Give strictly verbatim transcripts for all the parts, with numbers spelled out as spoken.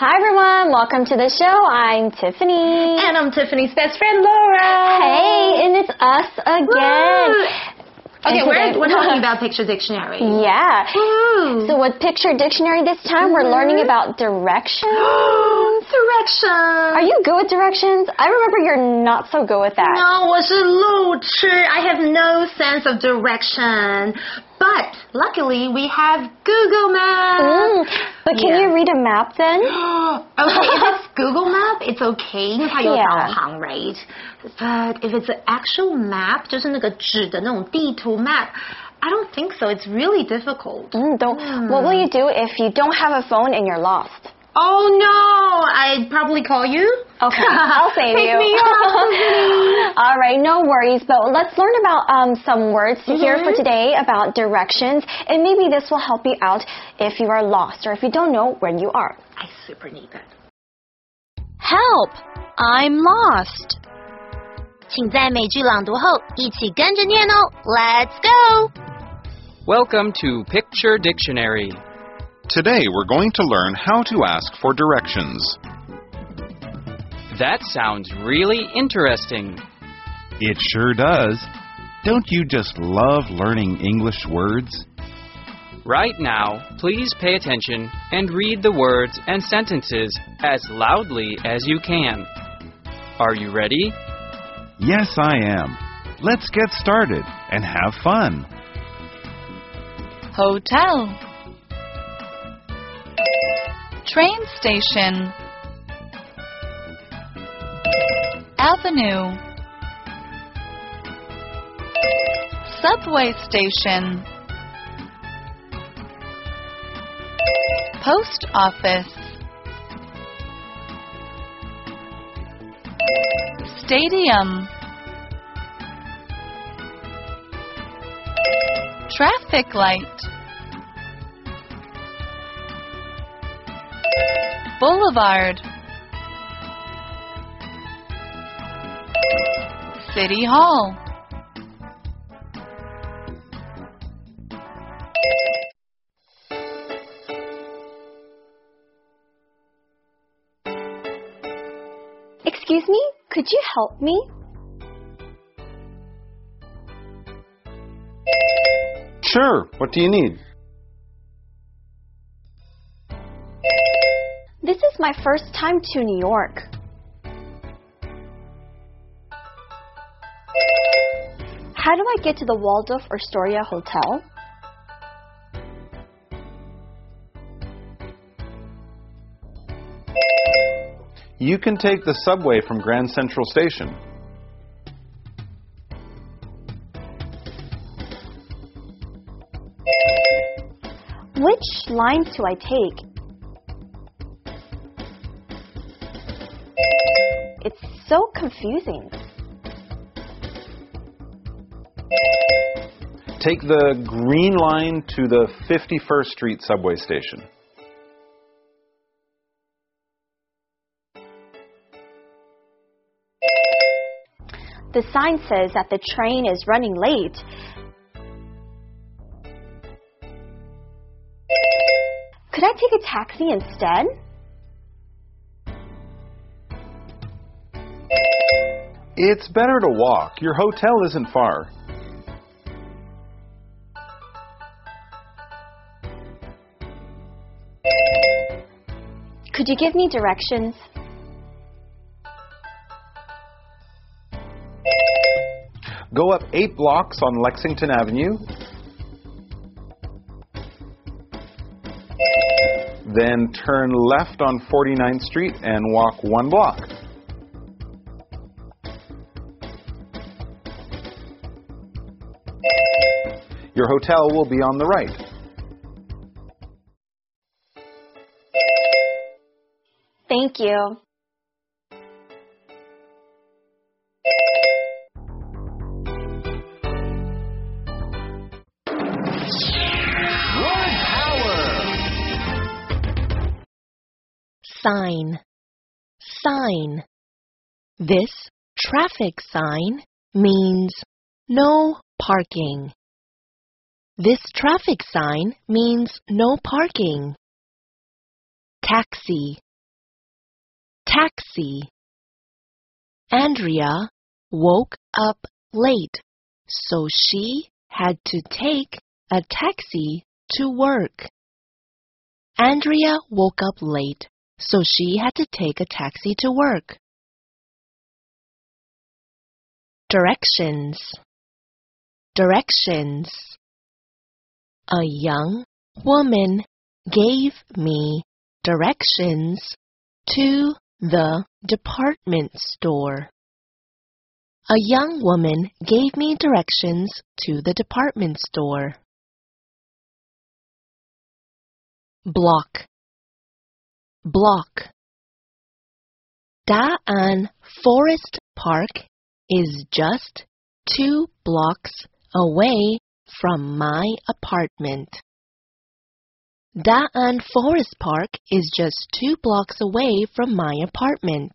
Hi everyone, welcome to the show. I'm Tiffany. And I'm Tiffany's best friend, Laura. Hey, and it's us again. Okay, we're, we're talking about Picture Dictionary. Yeah. Woo. So with Picture Dictionary this time, mm-hmm. we're learning about directions. Directions. Are you good with directions? I remember you're not so good with that. No, 我是路痴. I have no sense of direction. But luckily, we have Google Maps. Mm, but can yeah. you read a map then? Okay, if it's Google Map, it's okay. 因为它有导航, yeah. right? But if it's an actual map, 就是那个纸的那种地图 map, I don't think so. It's really difficult. Mm, don't, mm. What will you do if you don't have a phone and you're lost? Oh no! I'd probably call you. Okay, I'll save Pick you. me up. All right, no worries. But let's learn about um, some words mm-hmm. here for today about directions, and maybe this will help you out if you are lost or if you don't know where you are. I super need that. Help! I'm lost. 请在美句朗读后一起跟着念哦。Let's go. Welcome to Picture Dictionary. Today we're going to learn how to ask for directions. That sounds really interesting. It sure does. Don't you just love learning English words? Right now, please pay attention and read the words and sentences as loudly as you can. Are you ready? Yes, I am. Let's get started and have fun. Hotel. Train station. Avenue. Subway station. Post office. Stadium. Traffic light. Boulevard. City Hall. Excuse me, could you help me? Sure, what do you need? This is my first time to New York. How do I get to the Waldorf Astoria Hotel? You can take the subway from Grand Central Station. Which lines do I take? It's so confusing. Take the green line to the fifty-first Street subway station. The sign says that the train is running late. Could I take a taxi instead? It's better to walk. Your hotel isn't far. Could you give me directions? Go up eight blocks on Lexington Avenue. Then turn left on forty-ninth Street and walk one block. Your hotel will be on the right. Thank you. Sign. Sign. This traffic sign means no parking. This traffic sign means no parking. Taxi. taxi. Andrea woke up late, so she had to take a taxi to work. Andrea woke up late, so she had to take a taxi to work. Directions. Directions. A young woman gave me directions to the department store. A young woman gave me directions to the department store. Block. Block. Da'an Forest Park is just two blocks away from my apartment. Da'an Forest Park is just two blocks away from my apartment.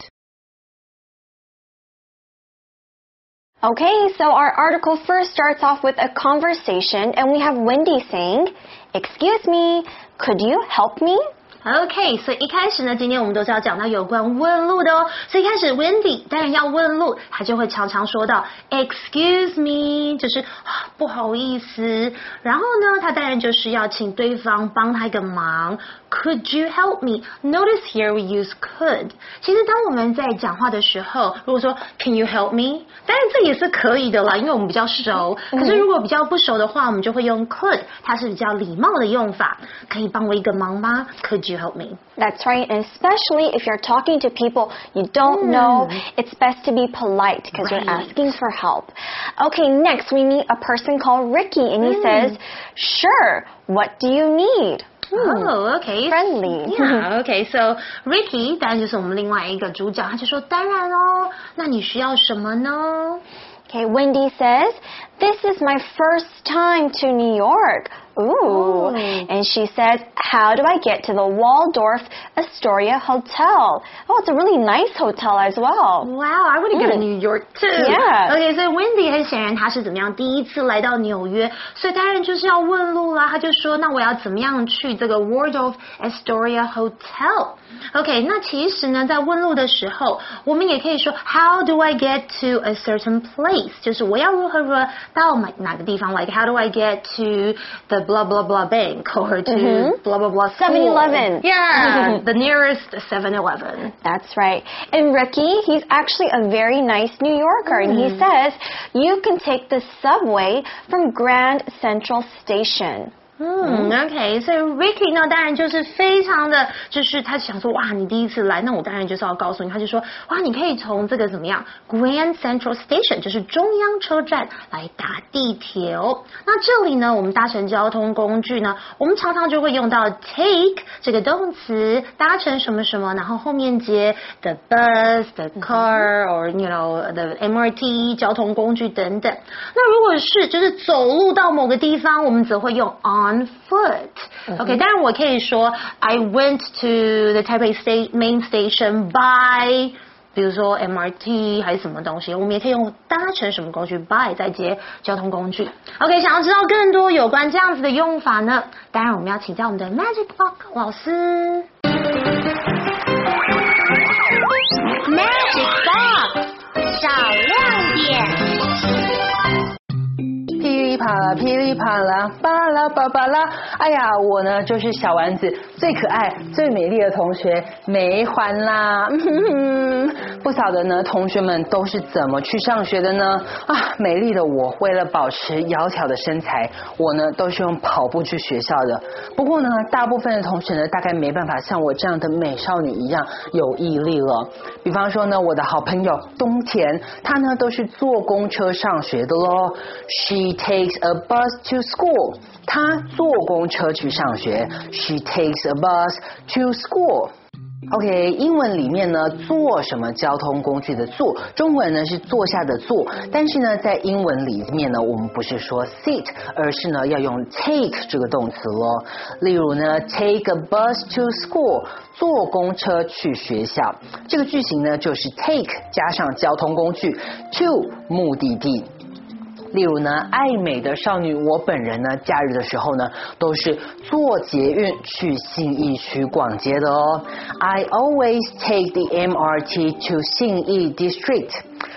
Okay, so our article first starts off with a conversation, and we have Wendy saying, "Excuse me, could you help me?" OK， 所以一开始呢，今天我们都是要讲到有关问路的哦。所以一开始 Wendy 当然要问路，她就会常常说到 Excuse me， 就是不好意思。然后呢，她当然就是要请对方帮她一个忙。Could you help me? Notice here we use could. 其实当我们在讲话的时候，如果说 Can you help me? 当然这也是可以的啦，因为我们比较熟。可是如果比较不熟的话，我们就会用 could， 它是比较礼貌的用法。可以帮我一个忙吗 ？Could you help me? That's right, and especially if you're talking to people you don't mm. know, it's best to be polite because right. you're asking for help. Okay, next we meet a person called Ricky, and he mm. says, "Sure, what do you need?" Oh, okay. Friendly. Yeah, okay. So Ricky 当然就是我们另外一个主角，他就说当然哦，那你需要什么呢？ Okay, Wendy says, "This is my first time to New York." Ooh. Oh. And she says, "How do I get to the Waldorf Astoria Hotel?" Oh, it's a really nice hotel as well. Wow, I want to go to New York too. Yeah. Okay, 所以 Wendy 很显然她是怎么样第一次来到纽约，所以当然就是要问路啦。她就说，那我要怎么样去这个 Waldorf Astoria Hotel？ OK， 那其实呢，在问路的时候，我们也可以说 How do I get to a certain place？ 就是我要如何如何到哪个地方 ？Like How do I get to the blah blah blah bank or to mm-hmm. blah blah blah seven eleven. Yeah, the nearest seven eleven. That's right. And Ricky, he's actually a very nice New Yorker, mm. and he says you can take the subway from Grand Central Station. 嗯 ，OK， 所以 Ricky 呢，当然就是非常的，就是他想说，哇，你第一次来，那我当然就是要告诉你，他就说，哇，你可以从这个怎么样 ，Grand Central Station， 就是中央车站来搭地铁哦。那这里呢，我们搭乘交通工具呢，我们常常就会用到 take 这个动词，搭乘什么什么，然后后面接 the bus、the car，or you know the M R T 交通工具等等。那如果是就是走路到某个地方，我们则会用 on On foot. OK， 当然我可以说 I went to the Taipei state main station by， 比如说 M R T 还是什么东西，我们也可以用搭乘什么工具 by 再接交通工具。OK， 想要知道更多有关这样子的用法呢，当然我们要请教我们的 Magic Block 老师。 Magic Block 少亮点。 噼里啪啦，噼里啪啦，巴拉巴巴拉。哎呀，我呢就是小丸子最可爱、最美丽的同学梅环啦。嗯、不晓得呢，同学们都是怎么去上学的呢？啊，美丽的我为了保持窈窕的身材，我呢都是用跑步去学校的。不过呢，大部分的同学呢，大概没办法像我这样的美少女一样有毅力了。比方说呢，我的好朋友东田，她呢都是坐公车上学的咯。She takes a bus to school. 她坐公车去上学。She takes a bus to school. OK， 英文里面呢，坐什么交通工具的坐，中文呢是坐下的坐，但是呢，在英文里面呢，我们不是说 sit， 而是呢要用 take 这个动词咯。例如呢 ，take a bus to school， 坐公车去学校。这个句型呢就是 take 加上交通工具 to 目的地。 例如呢，爱美的少女我本人呢，假日的时候呢，都是坐捷运去信义区逛街的哦。I always take the M R T to 信义 District.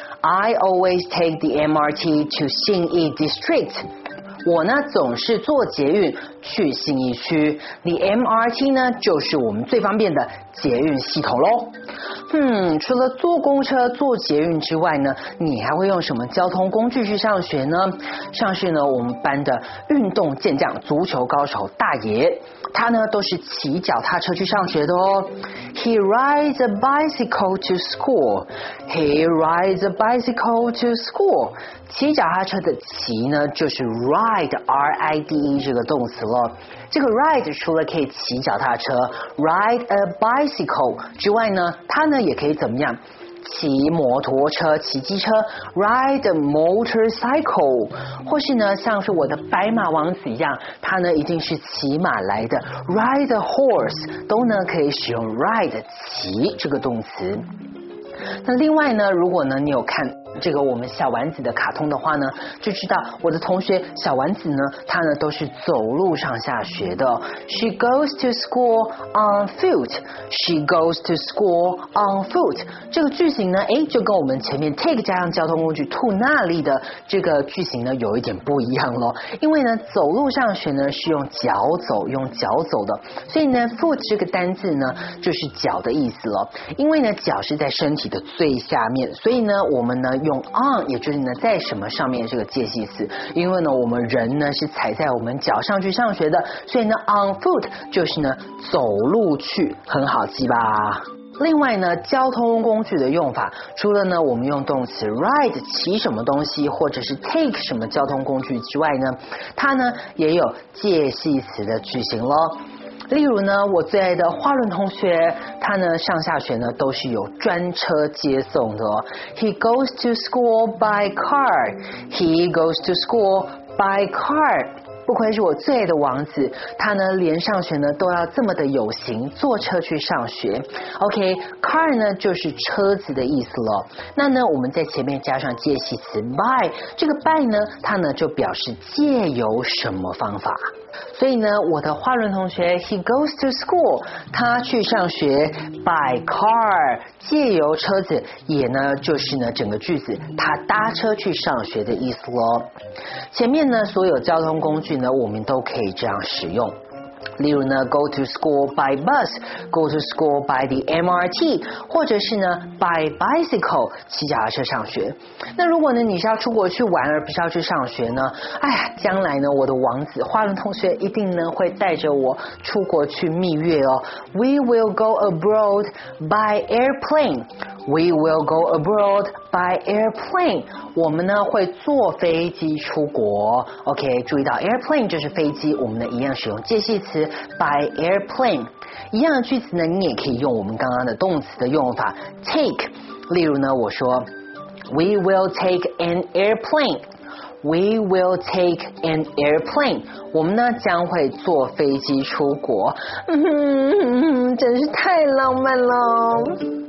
I always take the M R T to 信义 District. 我呢总是坐捷运去信义区 ，The M R T 呢就是我们最方便的捷运系统喽。嗯，除了坐公车、坐捷运之外呢，你还会用什么交通工具去上学呢？像是呢我们班的运动健将、足球高手大爷，他呢都是骑脚踏车去上学的哦。He rides a bicycle to school. He rides a bicycle to school. 骑脚踏车的骑呢，就是 ride R I D E 这个动词了。这个 ride 除了可以骑脚踏车 ride a bicycle 之外呢，它呢也可以怎么样？骑摩托车、骑机车 ride a motorcycle， 或是呢像是我的白马王子一样，他呢一定是骑马来的 ride a horse， 都呢可以使用 ride 骑这个动词。那另外呢，如果呢你有看这个我们小丸子的卡通的话呢，就知道我的同学小丸子呢，她呢都是走路上下学的。She goes to school on foot. She goes to school on foot. 这个句型呢，哎，就跟我们前面 take 加上交通工具 to 那里的这个句型呢，有一点不一样咯。因为呢，走路上学呢是用脚走，用脚走的，所以呢 foot 这个单字呢就是脚的意思了。因为呢，脚是在身体的最下面，所以呢，我们呢用 on 也就是呢在什么上面这个介系词，因为呢我们人呢是踩在我们脚上去上学的，所以呢 on foot 就是呢走路去，很好记吧。另外呢，交通工具的用法，除了呢我们用动词 ride 骑什么东西，或者是 take 什么交通工具之外呢，它呢也有介系词的句型咯。例如呢，我最爱的花轮同学，他呢上下学呢都是有专车接送的哦。He goes to school by car. He goes to school by car. 不愧是我最爱的王子，他呢连上学呢都要这么的有型，坐车去上学。OK， car 呢就是车子的意思了。那呢我们在前面加上介系词 by， 这个 by 呢它呢就表示借由什么方法。所以呢，我的花轮同学 he goes to school， 他去上学 by car， 借由车子，也呢就是呢整个句子他搭车去上学的意思咯。前面呢所有交通工具呢，我们都可以这样使用。例如呢 go to school by bus, go to school by the M R T， 或者是呢 by bicycle 骑脚踏车上学。那如果呢你是要出国去玩而不是要去上学呢，哎呀，将来呢我的王子花轮同学一定呢会带着我出国去蜜月哦。We will go abroad by airplane. We will go abroad by airplane. 我们呢会坐飞机出国。OK， 注意到 airplane 就是飞机，我们呢一样使用介系词 by airplane。一样的句子呢，你也可以用我们刚刚的动词的用法 take。例如呢，我说 We will take an airplane. We will take an airplane. 我们呢将会坐飞机出国。嗯，真是太浪漫了。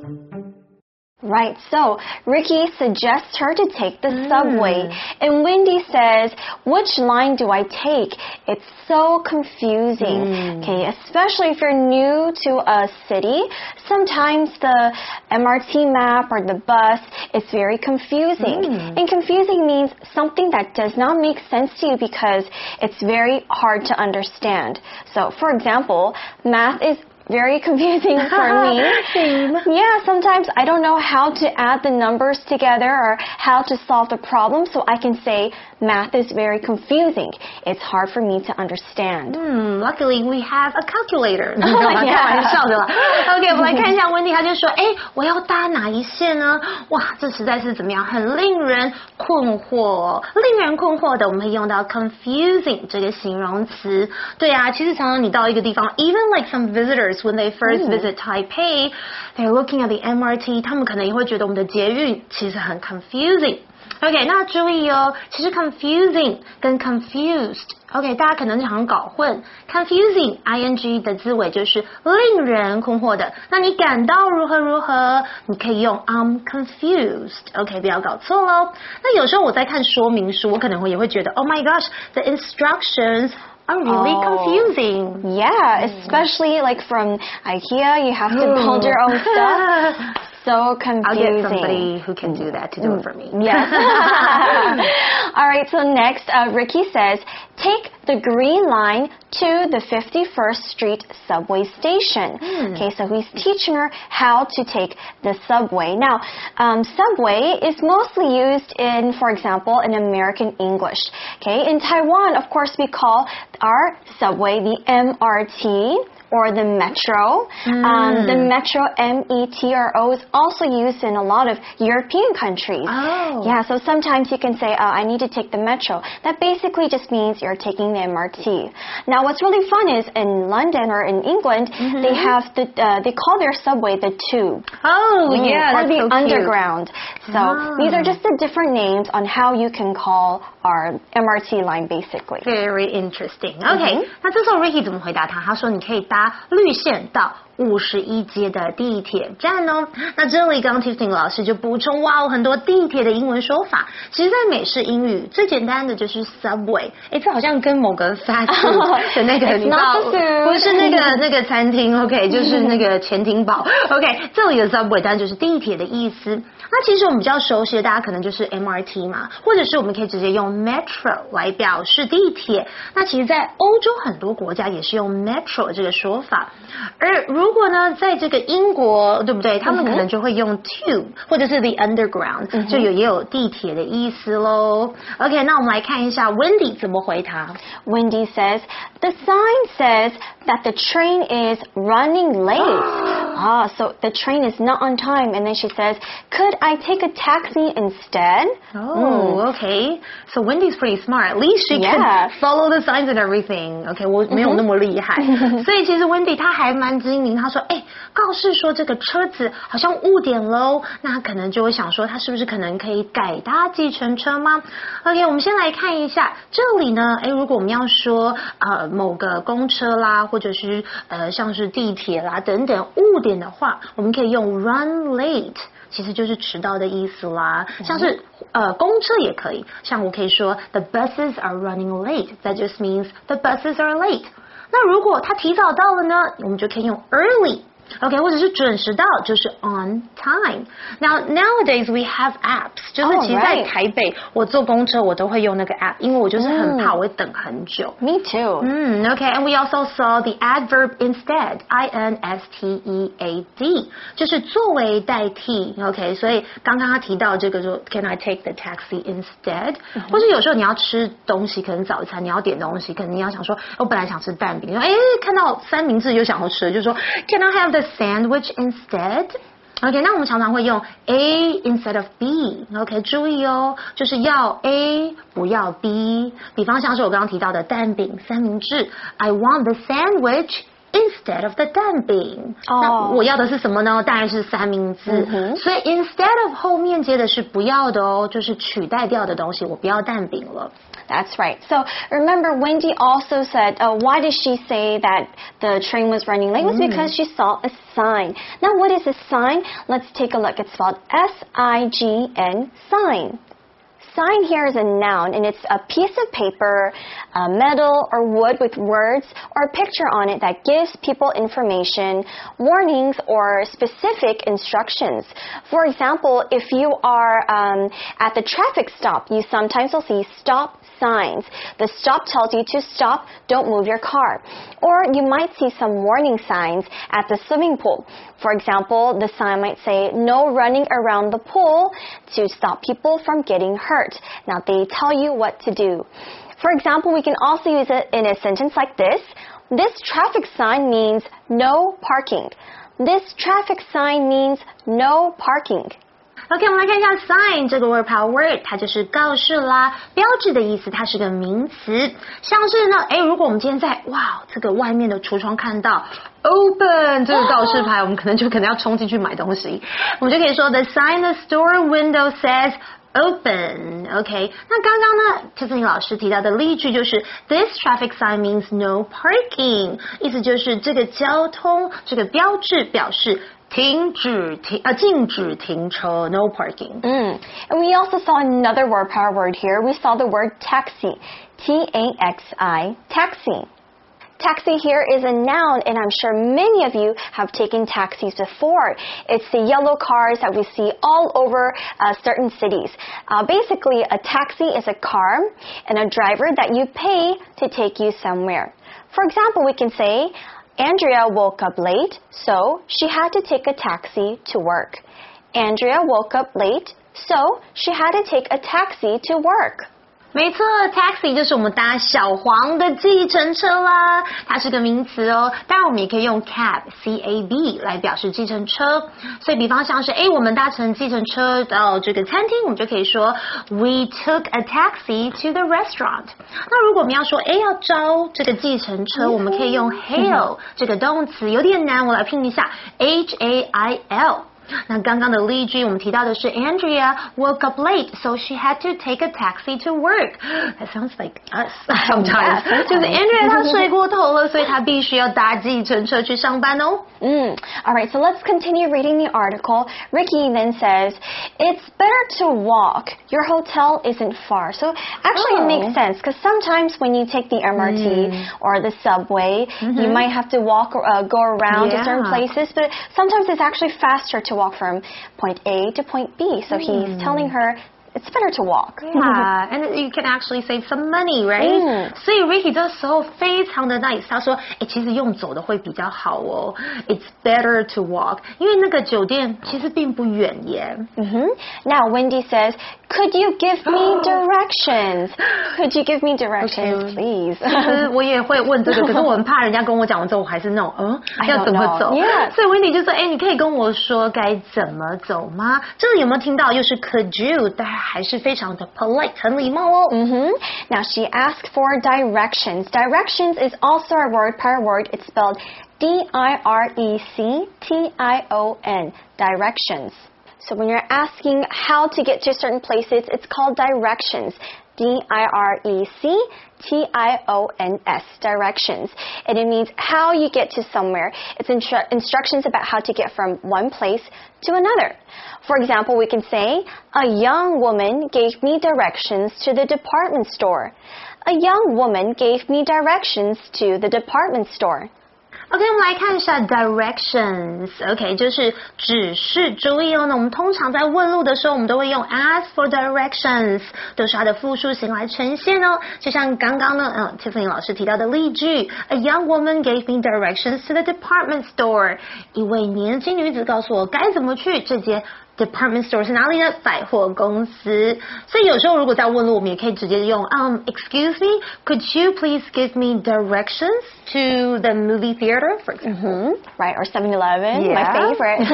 Right, so Ricky suggests her to take the subway, and Wendy says, which line do I take? It's so confusing. Mm. Okay, especially if you're new to a city, sometimes the M R T map or the bus is very confusing. Mm. And confusing means something that does not make sense to you because it's very hard to understand. So, for example, math is very confusing for me. Same. Yeah, sometimes I don't know how to add the numbers together or how to solve the problem, so I can say math is very confusing. It's hard for me to understand. Hmm, luckily we have a calculator. 开玩笑的啦。OK， 我们来看一下温蒂，他就说，哎，我要搭哪一线呢？哇，这实在是怎么样，很令人困惑。令人困惑的，我们会用到 confusing 这个形容词。对啊，其实常常你到一个地方 ，even like some visitors tourists when they first visit Taipei, they're looking at the M R T. 他们可能也会觉得我们的捷运其实很 confusing。OK， 那注意哦，其实 confusing 跟 confused。OK， 大家可能常搞混 ，confusing ing 的字尾就是令人困惑的。那你感到如何如何，你可以用 I'm confused。OK， 不要搞错喽。那有时候我在看说明书，我可能会也会觉得 ，Oh my gosh，the instructions are really Oh. confusing. Yeah, especially like from IKEA, you have to build your own stuff. So confusing. I'll get somebody who can do that to do it for me. Yes. All right, so next, uh, Ricky says, take the green line to the fifty-first Street subway station. Hmm. Okay, so he's teaching her how to take the subway. Now, um, subway is mostly used in, for example, in American English. Okay, in Taiwan, of course, we call our subway the M R T. Or the metro. Mm. Um, the metro, M E T R O, is also used in a lot of European countries. Oh. Yeah, so sometimes you can say, uh, I need to take the metro. That basically just means you're taking the M R T. Now, what's really fun is in London or in England, mm-hmm. they have the, uh, they call their subway the tube. Oh, mm, yeah, or that's the so underground. Cute. So ah. these are just the different names on how you can call our M R T line, basically. Very interesting. OK，、嗯、那这时候 Ricky 怎么回答他？他说你可以搭绿线到五十一街的地铁站哦。那这里刚刚 Tiffany 老师就补充，哇，很多地铁的英文说法。其实，在美式英语最简单的就是 subway。哎，这好像跟某个 fast food 的那个你知道，不是那个那个餐厅 ，OK， 就是那个潜艇堡 ，OK。这里的 subway 当然就是地铁的意思。那其实我们比较熟悉的，大家可能就是 M R T 嘛，或者是我们可以直接用 metro 来表示地铁。那其实，在欧洲很多国家也是用 metro 这个说法。而如果呢，在这个英国，对不对？他们可能就会用 tube 或者是 the underground，、嗯、就有也有地铁的意思喽。OK， 那我们来看一下 Wendy 怎么回答。 Wendy says, the sign says that the train is running late. ah, so the train is not on time. And then she says, could I take a taxi instead? Oh, mm. okay. So Wendy's pretty smart. At least she yeah. can follow the signs and everything. Okay, 我没有那么厉害。所以其实 Wendy 她还蛮精明。她说，哎，告示说这个车子好像误点喽。那可能就会想说，她是不是可能可以改搭计程车吗 ？OK， 我们先来看一下这里呢。哎，如果我们要说呃某个公车啦，或者是呃像是地铁啦等等误点的话，我们可以用 run late。其实就是迟到的意思啦，像是呃公车也可以，像我可以说 the buses are running late, that just means the buses are late。那如果它提早到了呢，我们就可以用 early。OK， 或者是准时到，就是 on time. Now nowadays we have apps， 就是其实在台北， oh, right. 我坐公车我都会用那个 app， 因为我就是很怕我会等很久。 Me too. 嗯 ，OK，and we also saw the adverb instead, I N S T E A D， 就是作为代替。OK， 所以刚刚他提到这个说 ，Can I take the taxi instead？、嗯、或者有时候你要吃东西，可能早餐你要点东西，可能你要想说，我本来想吃蛋饼，哎，看到三明治又想要吃，就说 Can I have the sandwich instead? OK， 那我们常常会用 A instead of B。OK， 注意哦，就是要 A 不要 B。比方像是我刚刚提到的蛋饼、三明治 ，I want the sandwich instead of the 蛋饼。Oh. 那我要的是什么呢？当然是三明治。Mm-hmm. 所以 instead of 后面接的是不要的哦，就是取代掉的东西，我不要蛋饼了。 That's right. So remember, Wendy also said, uh, why did she say that the train was running late? It was mm. because she saw a sign. Now, what is a sign? Let's take a look. It's spelled S I G N, sign. Sign here is a noun, and it's a piece of paper, uh, metal, or wood with words or a picture on it that gives people information, warnings, or specific instructions. For example, if you are um, at the traffic stop, you sometimes will see stop signs. The stop tells you to stop, don't move your car. Or you might see some warning signs at the swimming pool. For example, the sign might say, no running around the pool to stop people from getting hurt. Now, they tell you what to do. For example, we can also use it in a sentence like this. This traffic sign means no parking. This traffic sign means no parking. OK， 我们来看一下 sign 这个 word power word， 它就是告示啦，标志的意思，它是个名词。像是呢，哎，如果我们今天在哇这个外面的橱窗看到 open 这个告示牌，我们可能就可能要冲进去买东西，我们就可以说 the sign in the store window says open. OK， 那刚刚呢 Tiffany 老师提到的例句就是 This traffic sign means no parking， 意思就是这个交通这个标志表示停止停呃禁止停车 no parking. Mm. And we also saw another word power word here. We saw the word taxi. T A X I, taxi. Taxi here is a noun, and I'm sure many of you have taken taxis before. It's the yellow cars that we see all over uh, certain cities. Uh, basically, a taxi is a car and a driver that you pay to take you somewhere. For example, we can say, Andrea woke up late, so she had to take a taxi to work. Andrea woke up late, so she had to take a taxi to work. 没错 taxi 就是我们搭小黄的计程车啦，它是个名词哦。当然我们也可以用 cab C A B 来表示计程车。所以比方像是诶我们搭乘计程车到这个餐厅，我们就可以说 We took a taxi to the restaurant。那如果我们要说诶要招这个计程车，我们可以用 hail 这个动词，有点难，我来拼一下 H A I L。那刚刚的例句我们提到的是 Andrea woke up late, so she had to take a taxi to work. That sounds like us sometimes. 就是 Andrea 她睡过头了，所以她必须要搭计程车去上班哦。 Mm. All right, so let's continue reading the article. Ricky then says, it's better to walk. Your hotel isn't far. So actually oh. it makes sense because sometimes when you take the M R T mm. or the subway, mm-hmm. you might have to walk, uh, go around yeah. to certain places, but sometimes it's actually faster to walk from point A to point B. So mm. he's telling her it's better to walk. Yeah, and you can actually save some money, right? Mm. 所以 Ricky 这时候非常的 nice， 他说，哎，其实用走的会比较好哦。It's better to walk， 因为那个酒店其实并不远耶。 Mm-hmm. Now Wendy says, could you give me directions? Could you give me directions, please? 其实我也会问这个，可是我很怕人家跟我讲完之后，我还是那种，嗯，要怎么走？ Yeah. 所以 Wendy 就说，哎，你可以跟我说该怎么走吗？这里有没有听到？又是 could you， 但还是非常的 polite， 很礼貌哦。 Mm-hmm. Now she asked for directions. Directions is also a word power word. It's spelled D I R E C T I O N. Directions. So when you're asking how to get to certain places, it's called directions. D I R E C T I O N S, directions. And it means how you get to somewhere. It's instru- instructions about how to get from one place to another. For example, we can say, a young woman gave me directions to the department store. A young woman gave me directions to the department store. OK， 我们来看一下 directions。OK， 就是指示。注意哦，那我们通常在问路的时候，我们都会用 ask for directions， 都是它的复数型来呈现哦。就像刚刚呢，嗯 ，Tiffany 老师提到的例句 ，A young woman gave me directions to the department store。一位年轻女子告诉我该怎么去这间Department store 是哪里呢？百货公司。所以有时候如果在问路，我们也可以直接用 um excuse me, could you please give me directions to the movie theater, for example? Mm-hmm. Right, or seven eleven, yeah. my favorite.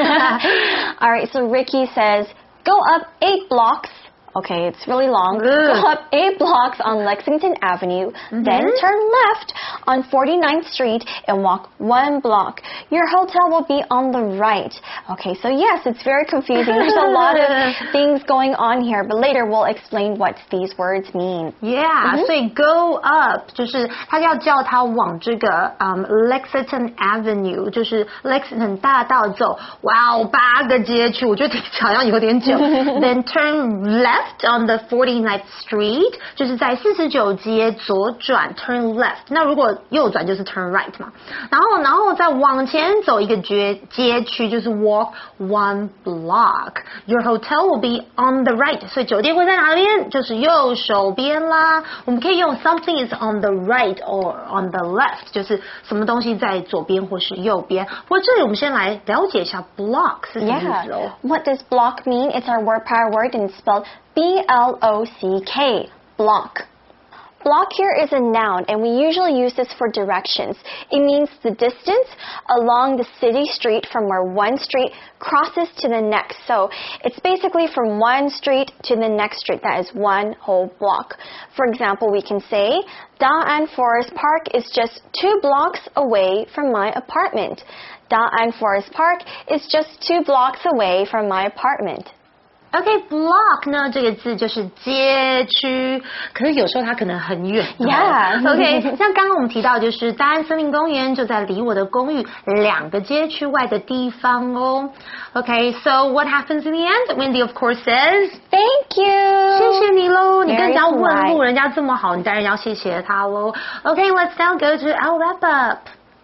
All right, so Ricky says, go up eight blocks. Okay, it's really long. Ugh. Go up eight blocks on Lexington Avenue, mm-hmm. then turn left on forty-ninth Street and walk one block. Your hotel will be on the right. Okay, so yes, it's very confusing. There's a lot of things going on here, but later we'll explain what these words mean. Yeah, mm-hmm. 所以 go up 就是他要叫他往这个、um, Lexington Avenue， 就是 Lexington 大道走。哇哦，八个街区，我觉得听起来好像有点久。Then turn left on the forty-ninth Street， 就是在四十九街左转 turn left。那如果右转就是 turn right 嘛。然后，然后再往前走一个街街区，就是 walk one block。Your hotel will be on the right， 所以酒店会在哪边？就是右手边啦。我们可以用 something is on the right or on the left， 就是什么东西在左边或是右边。不过这里我们先来了解一下 block 是什么意思哦。 Yeah. What does block mean? It's our word power word and it's spelled B L O C K, block. Block here is a noun, and we usually use this for directions. It means the distance along the city street from where one street crosses to the next. So it's basically from one street to the next street. That is one whole block. For example, we can say, Da'an Forest Park is just two blocks away from my apartment. Da'an Forest Park is just two blocks away from my apartment. OK，block 呢这个字就是街区，可是有时候它可能很远。 Yeah. OK， 像刚刚我们提到，就是大安森林公园就在离我的公寓两个街区外的地方哦。OK，so what happens in the end? Wendy of course says, Thank you. 谢谢你喽，你跟人家 Very 问 polite. 路，人家这么好，你当然要谢谢他喽。OK，let's now go to our wrap up.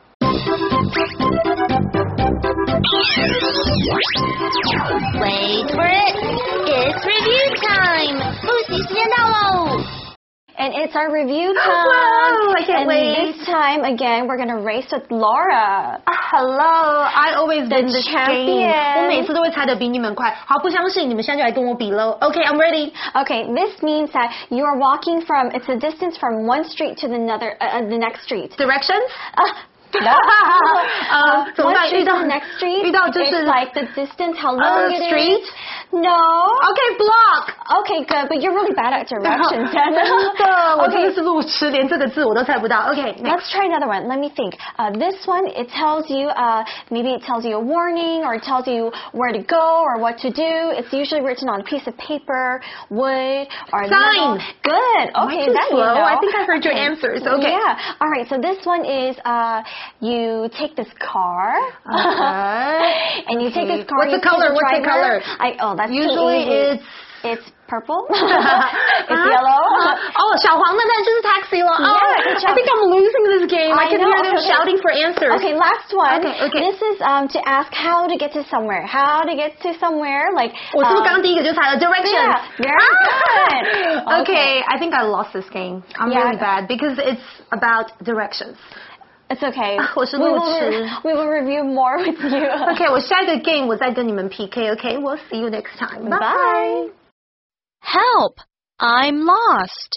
Wait for it. It's review time. 复习时间到喽。 And it's our review time. Whoa, I can't and wait. this time, again, we're going to race with Laura. Hello, I always The win this champion. game. 我每次都会猜得比你们快。好，不相信你们现在就来跟我比喽。Okay, I'm ready. Okay, this means that you are walking from, it's a distance from one street to the, another, uh, the next street. Directions? Uh, No. 呃，怎么 One 办？ street 遇到 to the next street. 遇到就是 It's like the distance, how long uh, it is. street? No. Okay, block. Okay, good, but you're really bad at directions. 真的，我真的 Okay. 是路痴，连这个字我都猜不到。Okay, Let's try another one. Let me think. Uh, this one, it tells you, uh, maybe it tells you a warning, or it tells you where to go or what to do. It's usually written on a piece of paper, wood, or Sign. metal. Good. Okay, too that you slow? know. I think I heard your answers. Okay. Yeah. All right. So this one is, uh, you take this car, Uh-huh. and you take this car. What's you the color? take What's the driver. color? I, oh, that's too Usually easy. it's It's purple. It's yellow. 哦，小黄的那就是 taxi 了。 Yeah, Oh, good job. I think I'm losing this game. I, I can know. hear them Okay, okay. shouting for answers. Okay, last one. Okay, okay. This is um to ask how to get to somewhere. How to get to somewhere, like. 我是不是 um, 刚刚第一个就猜了 directions? Yeah, very good. Okay, I think I lost this game. I'm Yeah. really bad because it's about directions. It's okay. 我是 We 路 will, 痴。 we will review more with you. Okay, 我下一个 game 我再跟你们 P K. Okay, we'll see you next time. Bye. Bye. Help! I'm lost.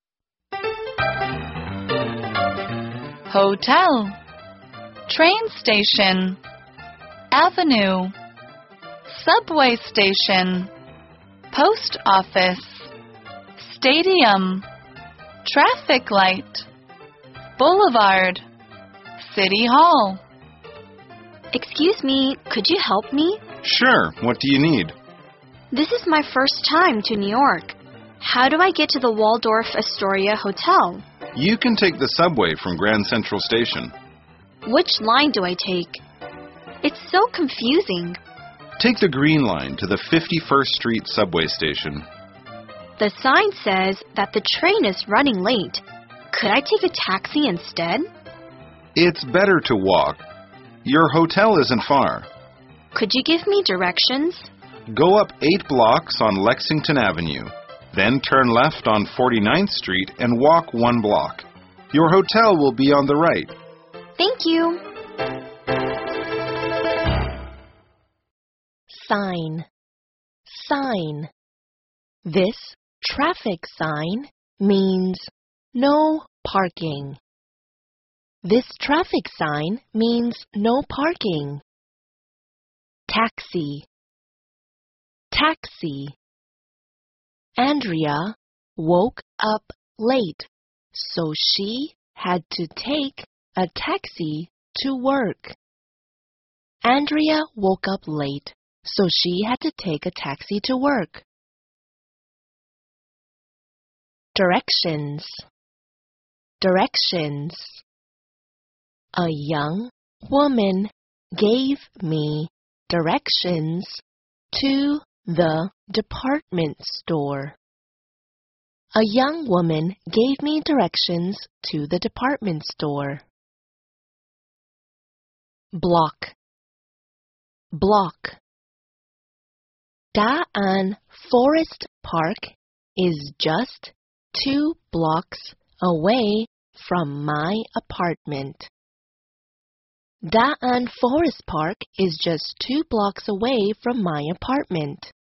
Hotel, train station, avenue, subway station, post office, stadium, traffic light, boulevard, city hall. Excuse me, could you help me? Sure. What do you need? This is my first time to New York. How do I get to the Waldorf Astoria Hotel? You can take the subway from Grand Central Station. Which line do I take? It's so confusing. Take the green line to the fifty-first Street subway station. The sign says that the train is running late. Could I take a taxi instead? It's better to walk. Your hotel isn't far. Could you give me directions? Go up eight blocks on Lexington Avenue. Then turn left on forty-ninth Street and walk one block. Your hotel will be on the right. Thank you. Sign. Sign. This traffic sign means no parking. This traffic sign means no parking. Taxi. Taxi. Andrea woke up late, so she had to take a taxi to work. Andrea woke up late, so she had to take a taxi to work. Directions. Directions. A young woman gave me directions to the department store. A young woman gave me directions to the department store. Block. Block. Da'an Forest Park is just two blocks away from my apartment. Da'an Forest Park is just two blocks away from my apartment.